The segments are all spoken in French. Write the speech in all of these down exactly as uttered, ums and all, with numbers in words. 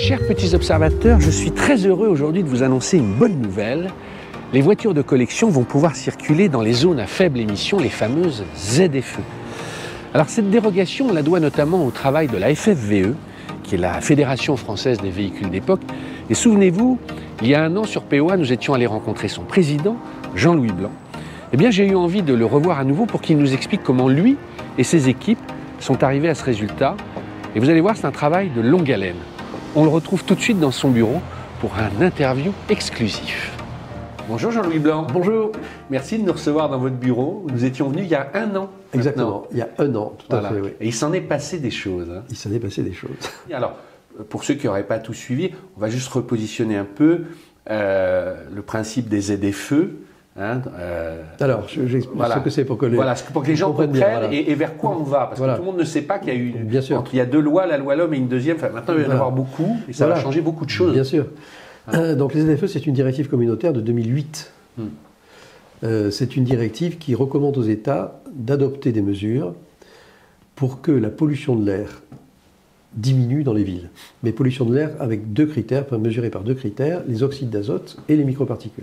Chers petits observateurs, je suis très heureux aujourd'hui de vous annoncer une bonne nouvelle. Les voitures de collection vont pouvoir circuler dans les zones à faible émission, les fameuses Z F E. Alors cette dérogation, on la doit notamment au travail de la F F V E, qui est la Fédération française des véhicules d'époque. Et souvenez-vous, il y a un an sur P O A, nous étions allés rencontrer son président, Jean-Louis Blanc. Eh bien, j'ai eu envie de le revoir à nouveau pour qu'il nous explique comment lui et ses équipes sont arrivés à ce résultat. Et vous allez voir, c'est un travail de longue haleine. On le retrouve tout de suite dans son bureau pour un interview exclusif. Bonjour Jean-Louis Blanc. Bonjour. Merci de nous recevoir dans votre bureau. Nous étions venus il y a un an. Exactement, maintenant. il y a un an, tout Voilà. à fait, oui. Et il s'en est passé des choses. Hein. Il s'en est passé des choses. Alors, pour ceux qui n'auraient pas tout suivi, on va juste repositionner un peu euh, le principe des Z F E. Hein, euh, Alors, je, j'explique voilà. ce que c'est pour que les, voilà, pour que les gens comprennent bien, voilà. et, et vers quoi on va. Parce voilà. que tout le monde ne sait pas qu'il y a eu une, bien sûr. Entre, il y a deux lois, la loi L'Homme et une deuxième. Enfin, maintenant, il va y en voilà. avoir beaucoup et ça voilà. va changer beaucoup de choses. Bien sûr. Hein. Donc, les Z F E, c'est une directive communautaire de deux mille huit. Hmm. Euh, c'est une directive qui recommande aux États d'adopter des mesures pour que la pollution de l'air diminue dans les villes. Mais pollution de l'air avec deux critères, mesurés par deux critères, les oxydes d'azote et les microparticules.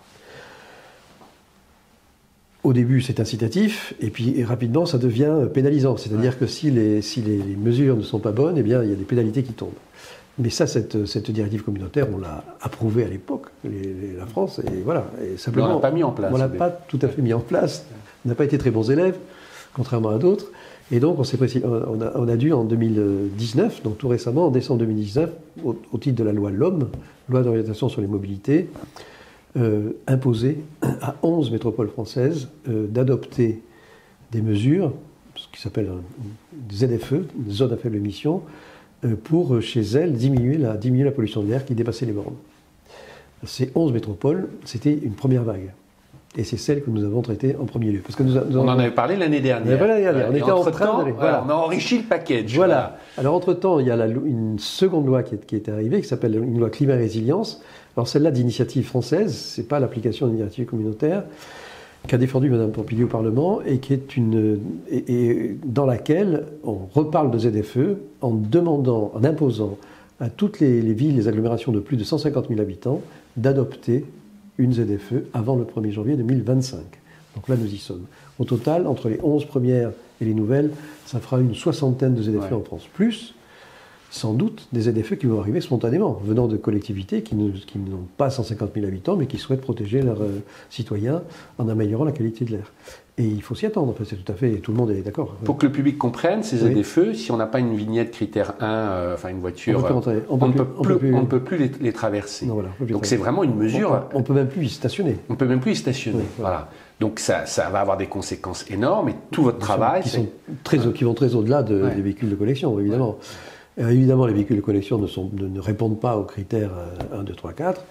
Au début, c'est incitatif, et puis et rapidement, ça devient pénalisant. C'est-à-dire ouais. que si, les, si les, les mesures ne sont pas bonnes, eh bien, il y a des pénalités qui tombent. Mais ça, cette, cette directive communautaire, on l'a approuvée à l'époque, les, les, la France, et voilà. Et simplement, on ne l'a pas mis en place. On ne l'a pas tout à fait mis en place. On n'a pas été très bons élèves, contrairement à d'autres. Et donc, on, s'est précis, on, a, on a dû, en deux mille dix-neuf, donc tout récemment, en décembre deux mille dix-neuf, au, au titre de la loi L'Homme, loi d'orientation sur les mobilités, Euh, imposer à onze métropoles françaises euh, d'adopter des mesures, ce qui s'appelle des Z F E, des zones à faible émission, euh, pour, chez elles, diminuer la, diminuer la pollution de l'air qui dépassait les bornes. Ces onze métropoles, c'était une première vague. Et c'est celle que nous avons traitée en premier lieu. Parce que nous, nous on avons... en avait parlé l'année dernière. On, l'année dernière. on était en train d'aller. Voilà. On a enrichi le package. Voilà. voilà. Alors, entre-temps, il y a la, une seconde loi qui est, qui est arrivée, qui s'appelle une loi climat et résilience. Alors, celle-là, d'initiative française, ce n'est pas l'application d'une directive communautaire, qu'a défendue Mme Pompili au Parlement, et, qui est une, et, et dans laquelle on reparle de Z F E en demandant, en imposant à toutes les, les villes, les agglomérations de plus de cent cinquante mille habitants, d'adopter une Z F E avant le premier janvier deux mille vingt-cinq. Donc là, nous y sommes. Au total, entre les onze premières et les nouvelles, ça fera une soixantaine de Z F E ouais. en France. Plus, sans doute, des Z F E qui vont arriver spontanément, venant de collectivités qui, ne, qui n'ont pas cent cinquante mille habitants, mais qui souhaitent protéger leurs euh, citoyens en améliorant la qualité de l'air. Et il faut s'y attendre, enfin, c'est tout à fait, tout le monde est d'accord. Pour que le public comprenne, ces oui. Z F E, si on n'a pas une vignette critère un, euh, enfin une voiture, on, peut on, on, peut plus, plus, on ne peut plus les, les traverser. Non, voilà, donc c'est vraiment une mesure... On ne peut même plus y stationner. On ne peut même plus y stationner, oui, voilà. voilà. Donc ça, ça va avoir des conséquences énormes, et tout votre qui travail... Sont, qui, sont très, ouais. qui vont très au-delà de, ouais. des véhicules de collection, évidemment. Ouais. Euh, évidemment, les véhicules de collection ne, sont, ne, ne répondent pas aux critères euh, un, deux, trois, quatre,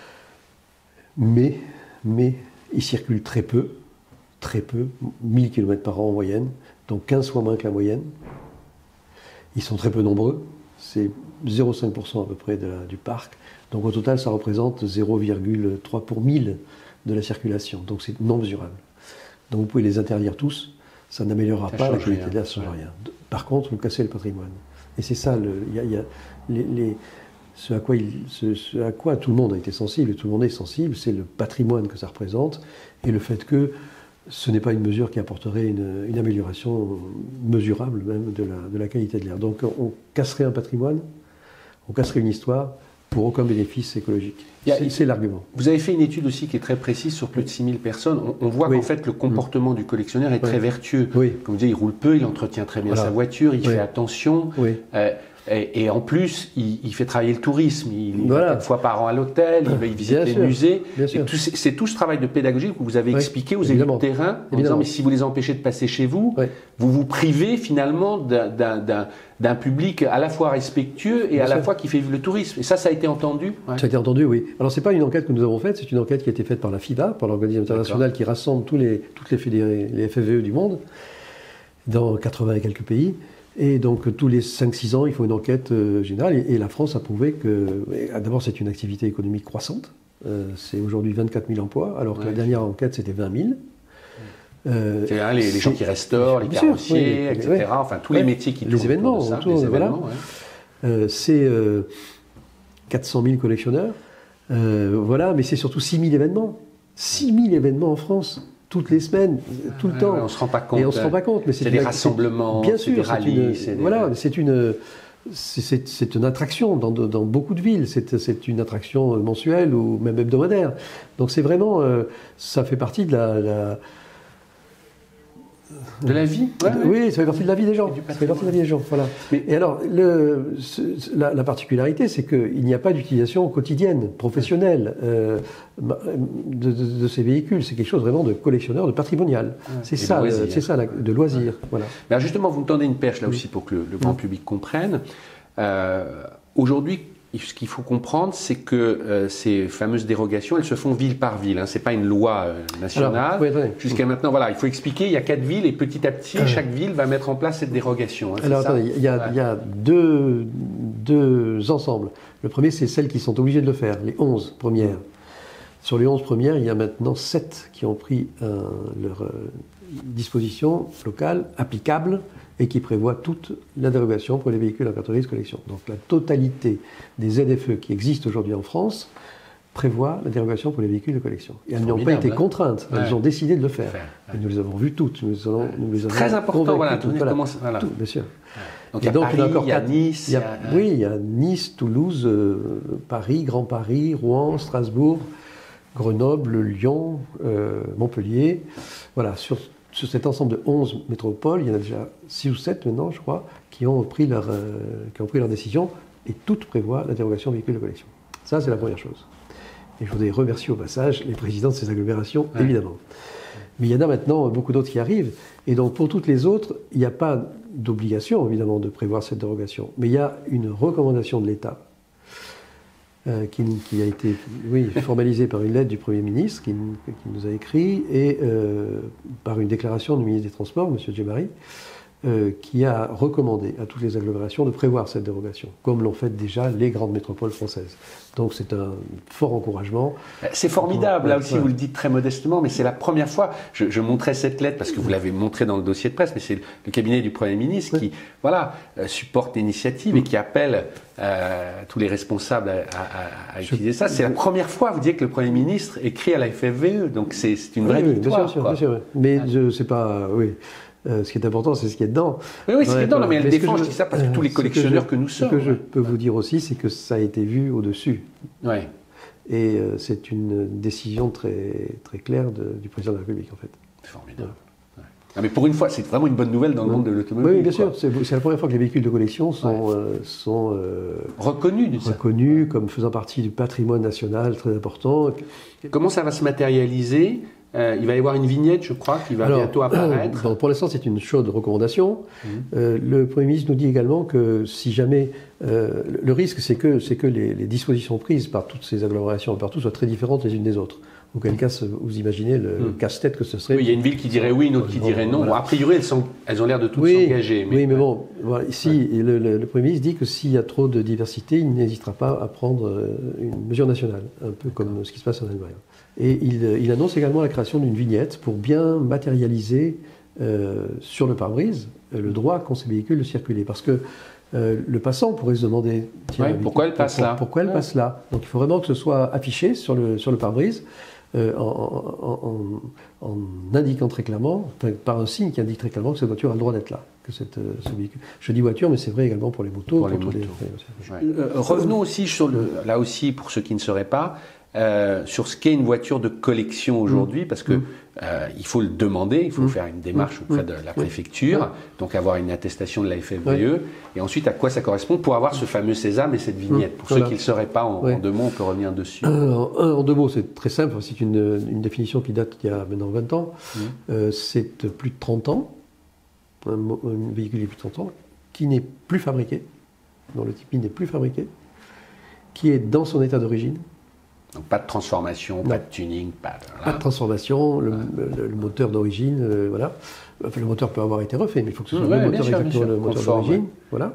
mais, mais ils circulent très peu, très peu, mille kilomètres par an en moyenne, donc quinze fois moins que la moyenne. Ils sont très peu nombreux, c'est zéro virgule cinq pour cent à peu près de la, du parc, donc au total ça représente zéro virgule trois pour mille de la circulation, donc c'est non mesurable. Donc vous pouvez les interdire tous, ça n'améliorera ça pas la qualité de l'air, ça ne change rien. Par contre, vous cassez le patrimoine. Et c'est ça, le, y a, y a les, les, ce, à quoi il, ce, ce à quoi tout le monde a été sensible, et tout le monde est sensible, c'est le patrimoine que ça représente, et le fait que ce n'est pas une mesure qui apporterait une, une amélioration mesurable même de la, de la qualité de l'air. Donc on casserait un patrimoine, on casserait une histoire, pour aucun bénéfice écologique. C'est, c'est l'argument. Vous avez fait une étude aussi qui est très précise sur plus de six mille personnes. On, on voit oui. qu'en fait le comportement mmh. du collectionneur est oui. très vertueux. Oui. Comme vous dites, il roule peu, il entretient très bien voilà. sa voiture, il oui. fait attention. Oui. Euh, et, et en plus, il, il fait travailler le tourisme. Il voilà. va quatre fois par an à l'hôtel, il, va, il visite bien les sûr. musées. Bien sûr. Et tout, c'est, c'est tout ce travail de pédagogie que vous avez oui. expliqué aux élus de terrain, en disant, mais si vous les empêchez de passer chez vous, oui. vous vous privez finalement d'un, d'un, d'un, d'un public à la fois respectueux et bien à sûr. la fois qui fait vivre le tourisme. Et ça, ça a été entendu ouais. Ça a été entendu, oui. Alors, ce n'est pas une enquête que nous avons faite, c'est une enquête qui a été faite par la FIVA, par l'organisme international qui rassemble tous les, toutes les fédérés, les F F V E du monde, dans quatre-vingts et quelques pays. Et donc, tous les cinq six ans, il faut une enquête euh, générale. Et, et la France a prouvé que, et, d'abord, c'est une activité économique croissante. Euh, c'est aujourd'hui vingt-quatre mille emplois, alors ouais. que la dernière enquête, c'était vingt mille. Euh, c'est hein, les, les gens qui restaurent, les carrossiers, oui, et cetera. Oui. Enfin, tous ouais. les métiers qui les événements, de ça, autour, les voilà. événements. Ouais. Euh, c'est, euh, quatre cent mille collectionneurs. Euh, voilà, mais c'est surtout six mille événements. six mille événements en France, toutes les semaines, tout le ouais, temps. Ouais, on ne se rend pas compte. Et on ne se rend pas compte. Mais c'est des rassemblements, bien sûr, des rallyes. C'est une, voilà, c'est une, c'est, c'est une attraction dans, dans beaucoup de villes. C'est, c'est une attraction mensuelle ou même hebdomadaire. Donc c'est vraiment, euh, ça fait partie de la... la De la vie ouais, Oui, ça fait partie de la vie des gens. Ça fait partie de la vie des gens, voilà. Mais, et alors, le, ce, la, la particularité, c'est qu'il n'y a pas d'utilisation quotidienne, professionnelle euh, de, de, de ces véhicules. C'est quelque chose vraiment de collectionneur, de patrimonial. Ouais, c'est ça, le, c'est ça, la, de loisir. Ouais. Voilà. Mais alors justement, vous me tendez une perche là oui. aussi pour que le, le grand oui. public comprenne. Euh, aujourd'hui, ce qu'il faut comprendre, c'est que euh, ces fameuses dérogations, elles se font ville par ville. Hein. Ce n'est pas une loi euh, nationale. Oui, Jusqu'à maintenant, voilà, il faut expliquer, il y a quatre villes et petit à petit, euh. chaque ville va mettre en place cette dérogation. Hein, Alors, attendez, il y a, ouais. il y a deux, deux ensembles. Le premier, c'est celles qui sont obligées de le faire, les onze premières. Sur les onze premières, il y a maintenant sept qui ont pris euh, leur euh, disposition locale applicable et qui prévoit toute la dérogation pour les véhicules en carte grise collection. Donc la totalité des Z F E qui existent aujourd'hui en France prévoit la dérogation pour les véhicules de collection. Et elles n'ont pas été contraintes, elles ouais. ont décidé de le faire. Ouais. Et nous les avons vues toutes. Nous, allons, nous les avons très important, voilà, toutes, voilà, comment ça, voilà. Tout, bien sûr. Ouais. Donc, et il y a donc, Paris, il y a, encore il y a quatre, Nice. Il y a, il y a, oui, il y a Nice, Toulouse, euh, Paris, Grand Paris, Rouen, Strasbourg, Grenoble, Lyon, euh, Montpellier. Voilà, sur Sur cet ensemble de onze métropoles, il y en a déjà six ou sept maintenant, je crois, qui ont pris leur, euh, qui ont pris leur décision et toutes prévoient la dérogation véhicule de collection. Ça, c'est la première chose. Et je voudrais remercier au passage les présidents de ces agglomérations, ouais. évidemment. Mais il y en a maintenant beaucoup d'autres qui arrivent. Et donc, pour toutes les autres, il n'y a pas d'obligation, évidemment, de prévoir cette dérogation. Mais il y a une recommandation de l'État Euh, qui, qui a été oui, formalisé par une lettre du Premier ministre qui, qui nous a écrit et euh, par une déclaration du ministre des Transports, M. Djemari, euh, qui a recommandé à toutes les agglomérations de prévoir cette dérogation, comme l'ont fait déjà les grandes métropoles françaises. Donc c'est un fort encouragement. C'est formidable, là aussi ouais. vous le dites très modestement, mais c'est la première fois, je, je montrais cette lettre parce que vous l'avez montré dans le dossier de presse, mais c'est le cabinet du Premier ministre ouais. qui voilà, euh, supporte l'initiative et qui appelle euh, tous les responsables à, à, à utiliser je... ça. C'est la première fois, vous dites, que le Premier ministre écrit à la F F V E, donc c'est une vraie oui, victoire. Bien sûr, quoi. Bien sûr, mais ouais. je sais pas... Oui. Euh, ce qui est important, c'est ce qui est dedans. Oui, oui, ce qui est dedans, non, mais elle mais défend, je, je dis ça parce que tous les collectionneurs que, je, que nous sommes. Ce que je peux vous dire aussi, c'est que ça a été vu au-dessus. Oui. Et euh, c'est une décision très, très claire de, du président de la République, en fait. C'est formidable. Ouais. Non, mais pour une fois, c'est vraiment une bonne nouvelle dans le monde de l'automobile. Oui, bien quoi. sûr. C'est la première fois que les véhicules de collection sont, ouais. euh, sont euh, reconnus, reconnus comme faisant partie du patrimoine national très important. Comment ça va se matérialiser ? Euh, il va y avoir une vignette, je crois, qui va Alors, bientôt apparaître. Euh, pour l'instant, c'est une chaude recommandation. Mmh. Euh, le Premier ministre nous dit également que si jamais... Euh, le risque, c'est que, c'est que les, les dispositions prises par toutes ces agglomérations partout soient très différentes les unes des autres. Auquel cas, vous imaginez le mmh. casse-tête que ce serait. Oui, il y a une ville qui dirait oui, une autre qui dirait non. Voilà. Bon, a priori, elles, sont, elles ont l'air de toutes oui, s'engager. Mais... Oui, mais bon, voilà, ici, ouais. le, le, le Premier ministre dit que s'il y a trop de diversité, il n'hésitera pas à prendre une mesure nationale, un peu comme ce qui se passe en Allemagne. Et il, il annonce également la création d'une vignette pour bien matérialiser euh, sur le pare-brise le droit qu'ont ces véhicules de circuler. Parce que euh, le passant pourrait se demander tiens, ouais, pourquoi elle passe pour, là Pourquoi elle ouais. passe là Donc il faut vraiment que ce soit affiché sur le, sur le pare-brise euh, en, en, en, en indiquant très clairement, enfin, par un signe qui indique très clairement que cette voiture a le droit d'être là. Que cette, ce véhicule. Je dis voiture, mais c'est vrai également pour les motos. Pour, pour les motos. Les... Ouais. Euh, revenons aussi sur le, là aussi pour ceux qui ne sauraient pas. Euh, sur ce qu'est une voiture de collection aujourd'hui, parce que euh, il faut le demander, il faut mmh. faire une démarche auprès de la préfecture, mmh. donc avoir une attestation de la F F V E, ouais. et ensuite à quoi ça correspond pour avoir ce fameux sésame et cette vignette. Pour voilà. ceux qui ne le sauraient pas, en, ouais. en deux mots, on peut revenir dessus. Alors, un, en deux mots, c'est très simple, c'est une, une définition qui date d'il y a maintenant vingt ans, mmh. euh, c'est plus de trente ans, un, un véhicule de plus de trente ans, qui n'est plus fabriqué, dont le type n'est plus fabriqué, qui est dans son état d'origine. Donc pas de transformation, non. pas de tuning, pas de... Voilà. Pas de transformation, le, le, le moteur d'origine, euh, voilà. Enfin, le moteur peut avoir été refait, mais il faut que ce soit ouais, le moteur sûr, exactement le moteur d'origine, ouais. voilà.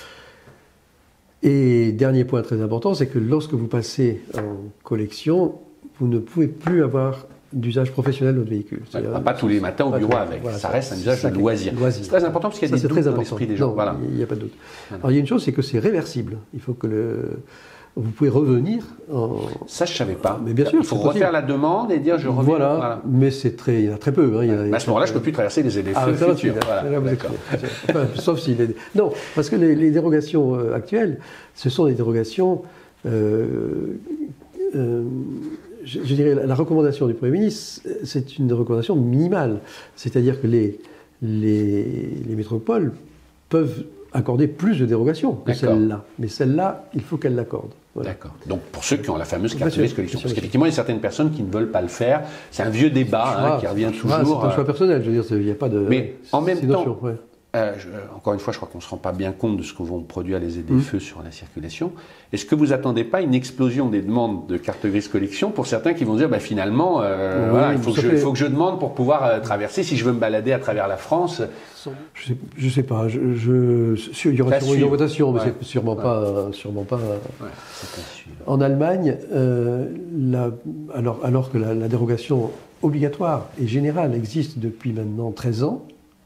Et dernier point très important, c'est que lorsque vous passez en collection, vous ne pouvez plus avoir d'usage professionnel de votre véhicule. Ouais, pas tous les matins au bureau avec, voilà, ça reste un usage de loisir. loisir. C'est très important parce qu'il y a ça, des doutes dans l'esprit des gens. Non, voilà. il n'y a pas de doute. Alors il y a une chose, c'est que c'est réversible. Il faut que le... vous pouvez revenir en... Ça, je ne savais pas. Mais bien sûr, il faut refaire la demande et dire je reviens. Voilà, voilà. Mais c'est très, il y en a très peu. Hein, il y a, ouais. À ce moment-là, je ne peux plus traverser les Z D F ah, futurs. Voilà, enfin, sauf s'il est... Non, parce que les, les dérogations euh, actuelles, ce sont des dérogations... Euh, euh, je, je dirais, la recommandation du Premier ministre, c'est une recommandation minimale. C'est-à-dire que les, les, les métropoles peuvent accorder plus de dérogations que celle-là. Mais celle-là, il faut qu'elle l'accorde. Voilà. D'accord. Donc pour ceux qui ont la fameuse carte grise collection. Parce qu'effectivement, il y a certaines personnes qui ne veulent pas le faire. C'est un vieux débat hein, qui revient toujours. C'est un choix personnel, je veux dire, il n'y a pas de... Mais en même temps, notion, ouais. Euh, je, encore une fois, je crois qu'on ne se rend pas bien compte de ce que vont produire les Z D F mmh. sur la circulation. Est-ce que vous n'attendez pas une explosion des demandes de carte grise collection pour certains qui vont dire bah, finalement, euh, oui, voilà, il faut que, je, fait... faut que je demande pour pouvoir euh, traverser si je veux me balader à travers la France? Je ne sais, sais pas. Je, je, il y aura sûrement une votation, mais ouais. c'est sûrement ouais. pas. Sûrement pas ouais, en Allemagne, euh, la, alors, alors que la, la dérogation obligatoire et générale existe depuis maintenant treize ans,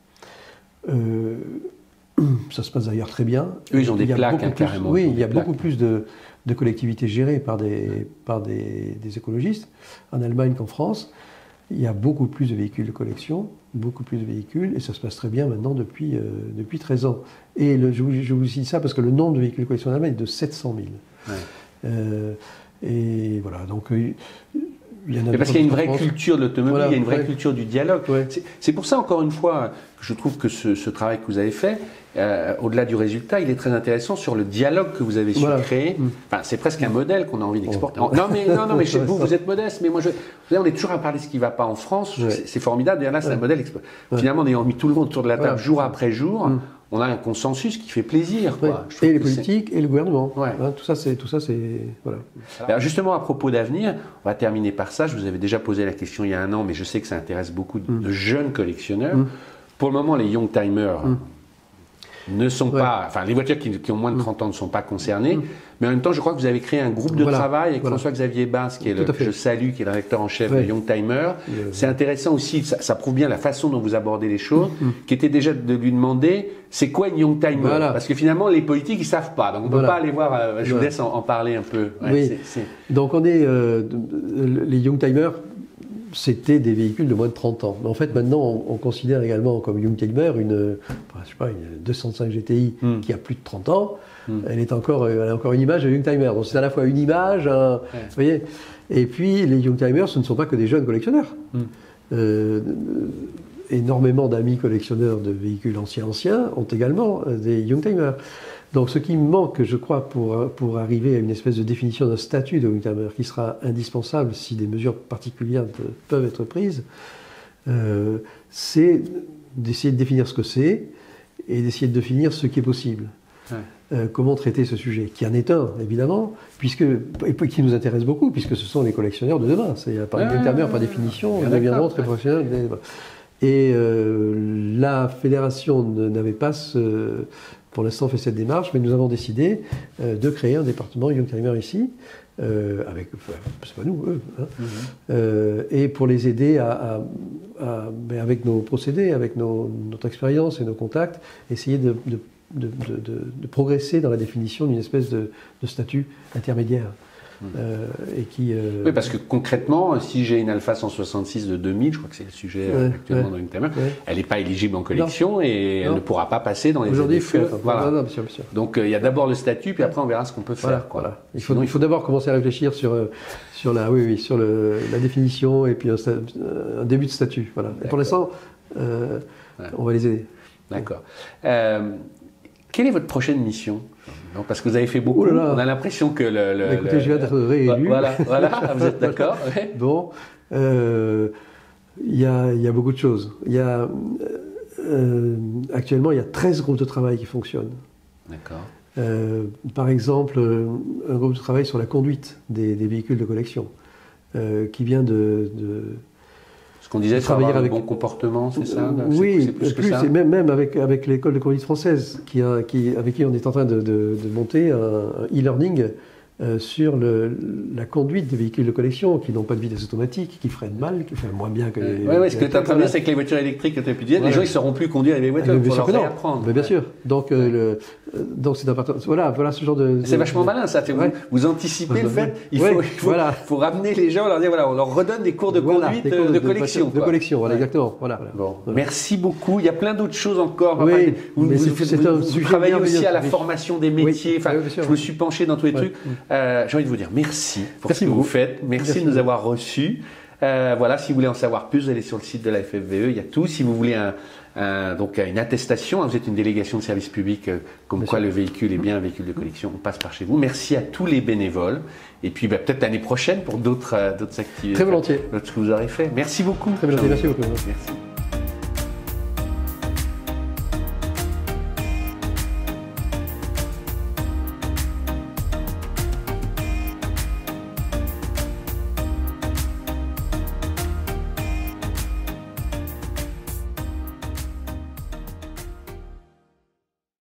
Euh, ça se passe d'ailleurs très bien. Eux, ils ont des plaques hein, plus, carrément. Oui, il y a beaucoup plus de, de collectivités gérées par des, par des, des écologistes en Allemagne qu'en France. Il y a beaucoup plus de véhicules de collection, beaucoup plus de véhicules, et ça se passe très bien maintenant depuis, euh, depuis treize ans. Et le, je, vous, je vous dis ça parce que le nombre de véhicules de collection en Allemagne est de sept cent mille. Ouais. Euh, et voilà, donc... Euh, Il y en a parce qu'il y a une vraie culture de l'automobile, voilà, il y a une vraie ouais. culture du dialogue. Ouais. C'est pour ça, encore une fois, que je trouve que ce, ce travail que vous avez fait, euh, au-delà du résultat, il est très intéressant sur le dialogue que vous avez su voilà. créer. Mmh. Enfin, c'est presque un modèle qu'on a envie d'exporter. Oh. Non, mais, non, non, mais chez vous, vous êtes modeste, mais moi, je, vous savez, on est toujours à parler de ce qui ne va pas en France. Ouais. C'est formidable. D'ailleurs, là, c'est ouais. un modèle. Ouais. Finalement, en ayant mis tout le monde autour de la table, voilà. jour après jour, mmh. on a un consensus qui fait plaisir. Quoi. Ouais. Et les politiques et le gouvernement. Ouais. Hein, tout ça, c'est tout ça, c'est voilà. Alors justement, à propos d'avenir, on va terminer par ça. Je vous avais déjà posé la question il y a un an, mais je sais que ça intéresse beaucoup de, mm. de jeunes collectionneurs. Mm. Pour le moment, les young timers mm. ne sont ouais. pas, enfin, les voitures qui, qui ont moins de trente ans ne sont pas concernées. Mm. Mais en même temps, je crois que vous avez créé un groupe de voilà. travail avec voilà. François-Xavier Basse, qui est le, que je salue, qui est le rédacteur en chef ouais. de Young Timer. Euh, c'est intéressant aussi, ça, ça prouve bien la façon dont vous abordez les choses, mm. qui était déjà de lui demander, c'est quoi une Young Timer voilà. Parce que finalement, les politiques, ils savent pas. Donc, on ne voilà. peut pas aller voir, euh, je voilà. vous laisse en, en parler un peu. Ouais, oui. c'est, c'est... Donc, on est, euh, les Young Timers, c'était des véhicules de moins de trente ans. Mais en fait, maintenant, on, on considère également comme Young Timer une, je sais pas, une deux cent cinq G T I mm. qui a plus de trente ans. Mm. Elle, est encore, elle a encore une image de Young Timer. Donc c'est à la fois une image, un, ouais. vous voyez. Et puis les Young Timers, ce ne sont pas que des jeunes collectionneurs. Mm. Euh, énormément d'amis collectionneurs de véhicules anciens anciens ont également des Young Timers. Donc ce qui manque, je crois, pour, pour arriver à une espèce de définition d'un statut de Young Timer qui sera indispensable si des mesures particulières de, peuvent être prises, euh, c'est d'essayer de définir ce que c'est et d'essayer de définir ce qui est possible. Ouais. Euh, comment traiter ce sujet, qui en est un, évidemment, puisque, et qui nous intéresse beaucoup, puisque ce sont les collectionneurs de demain. C'est par ah, Young Timer, par définition, ils deviendront très professionnels. Et euh, la fédération n'avait pas ce, pour l'instant fait cette démarche, mais nous avons décidé euh, de créer un département Young Timer ici, euh, avec, enfin, c'est pas nous, eux, hein, mm-hmm. euh, et pour les aider à, à, à ben avec nos procédés, avec nos, notre expérience et nos contacts, essayer de, de De, de, de, de progresser dans la définition d'une espèce de, de statut intermédiaire. Mmh. Euh, et qui, euh... Oui, parce que concrètement, si j'ai une Alfa cent soixante-six de deux mille, je crois que c'est le sujet ouais, actuellement ouais, dans Young Timer, ouais. elle n'est pas éligible en collection non. et elle non. ne pourra pas passer dans les Aujourd'hui, il faut. Voilà. Non, non, bien sûr, bien sûr. Donc il euh, y a d'abord le statut, puis après on verra ce qu'on peut voilà, faire. Quoi. Voilà. Il faut, Sinon, il faut d'abord commencer à réfléchir sur, sur, la, oui, oui, sur le, la définition et puis un, un début de statut. Voilà. Et pour l'instant, euh, ouais. on va les aider. D'accord. Euh, Quelle est votre prochaine mission ? Non, parce que vous avez fait beaucoup. Oh là là. On a l'impression que le. le Écoutez, le... je viens d'être réélu. Voilà, voilà, vous êtes d'accord. Ouais. Bon, il euh, y, a, y a beaucoup de choses. Il y a euh, actuellement, il y a treize groupes de travail qui fonctionnent. D'accord. Euh, par exemple, un groupe de travail sur la conduite des, des véhicules de collection, euh, qui vient de. de qu'on disait travailler avoir avec un bon comportement, c'est ça ? Oui, c'est plus, plus ça. Même, même avec, avec l'école de conduite française, qui a, qui, avec qui on est en train de, de, de monter un, un e-learning euh, sur le, la conduite des véhicules de collection qui n'ont pas de vitesse automatique, qui freinent mal, qui freinent moins bien que les. Oui, ouais, ouais, ce que tu as entendu, c'est que les voitures électriques, que tu as pu dire, voilà. Les gens ils ne sauront plus conduire les voitures, il faut leur réapprendre. Mais bien sûr. Donc, euh, le, donc c'est important. Voilà, voilà ce genre de. C'est vachement malin ça. Vous, ouais. vous anticipez le fait. Il faut, ouais, il faut, voilà. faut ramener les gens, leur dire voilà, on leur redonne des cours de voilà, conduite cours de, de, de collection. De, de collection, voilà, ouais. exactement. Voilà. Bon. Voilà. Merci beaucoup. Il y a plein d'autres choses encore. Oui, vous, mais vous, vous, vous, vous travaillez aussi à la formation des métiers. Oui, enfin, oui, je me suis penché dans tous les ouais. trucs. Euh, J'ai envie de vous dire merci pour merci ce que beaucoup. vous faites. Merci, merci de nous avoir reçus. Euh, voilà, si vous voulez en savoir plus, vous allez sur le site de la F F V E. Il y a tout. Si vous voulez un, un, donc une attestation, hein, vous êtes une délégation de service public, euh, comme bien quoi sûr. le véhicule est bien un véhicule de collection, on passe par chez vous. Merci à tous les bénévoles. Et puis bah, peut-être l'année prochaine pour d'autres euh, d'autres activités. Très volontiers. D'autres que vous aurez fait. Merci beaucoup. Très volontiers. Merci beaucoup. Merci.